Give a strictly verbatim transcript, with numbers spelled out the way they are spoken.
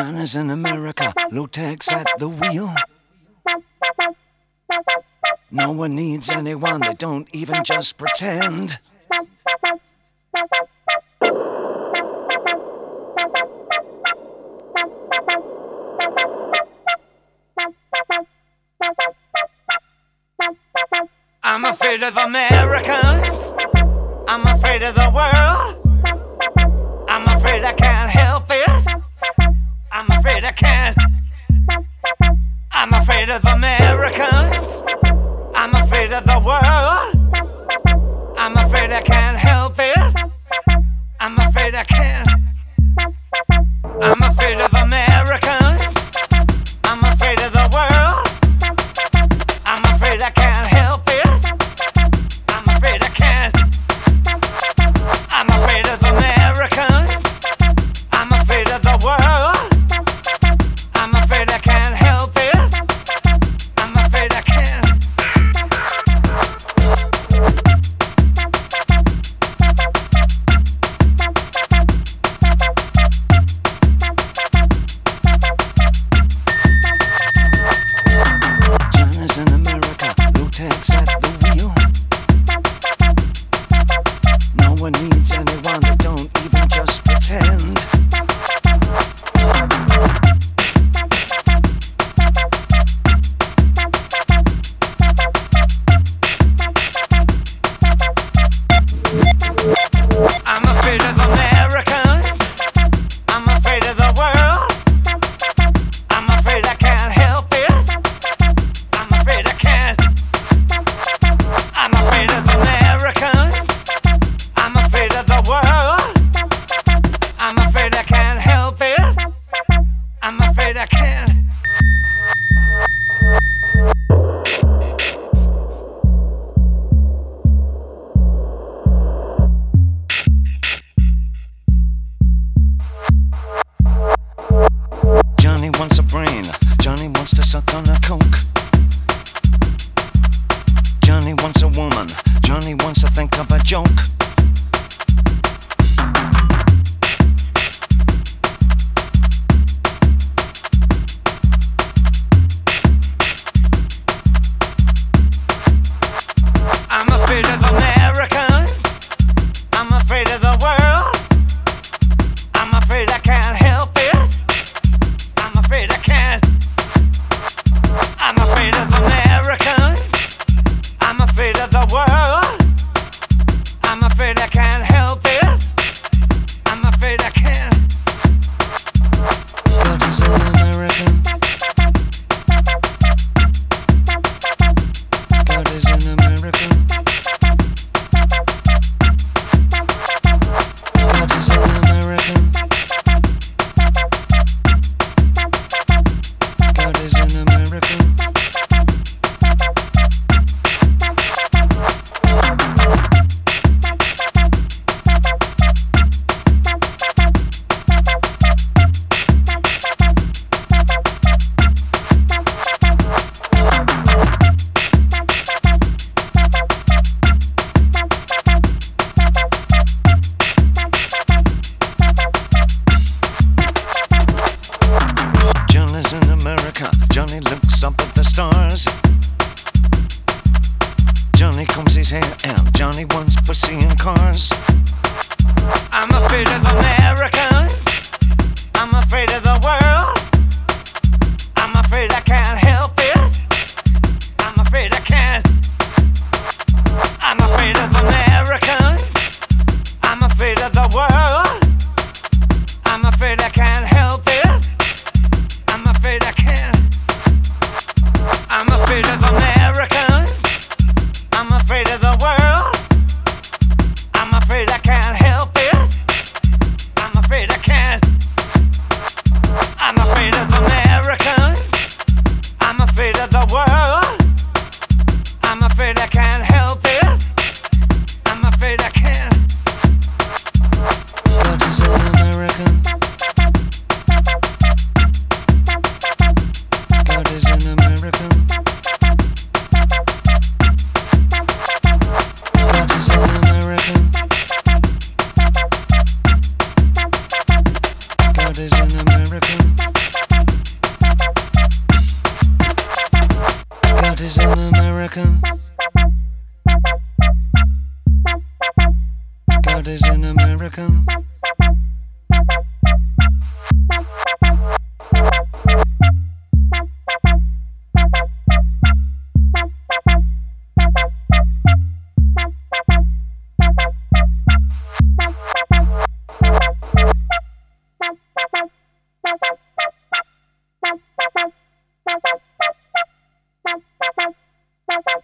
Johnny's in America, low tax at the wheel. No one needs anyone, they don't even just pretend. I'm afraid of Americans, I'm afraid of the world, I'm afraid I can't help it, I'm afraid I can't. I'm afraid of Americans, I'm afraid of the world, I'm afraid I can't help it, I'm afraid I can't. I'm afraid of Americans, I'm afraid of the world, I'm afraid I can't help it, I'm afraid I can't. I'm afraid of Americans, I'm afraid of the world, I'm afraid I can't help it, I'm afraid I can't. Johnny's in America, low tax at the wheel. No one needs anyone, they don't even just pretend. I'm afraid of Americans, I'm afraid of the world, I'm afraid I can't help it, I'm afraid I can't. I'm afraid of Americans, I'm afraid of the world, I'm afraid I can't help it, I'm afraid I can't. Johnny wants a brain, Johnny wants to suck on a coke. Johnny wants a woman, Johnny wants to think of a joke. I'm afraid of Americans, I'm afraid of the world, I'm afraid I can't help it, I'm afraid I can't. I'm afraid of Americans, I'm afraid of the world, I'm afraid I can't help it, I'm afraid I can't. God is an American, God is an American, God is an American, God is an American. Johnny's in America, Johnny looks up at the stars. Johnny combs his hair and Johnny wants pussy in cars. I'm afraid of Americans, I'm afraid of the world, I'm afraid I can't help it, I'm afraid I can't. I'm afraid of Americans, I'm afraid of the world, I'm afraid I can't help it, I'm afraid I can't. I'm afraid of Americans, I'm afraid of the world, I'm afraid I can't help it, American.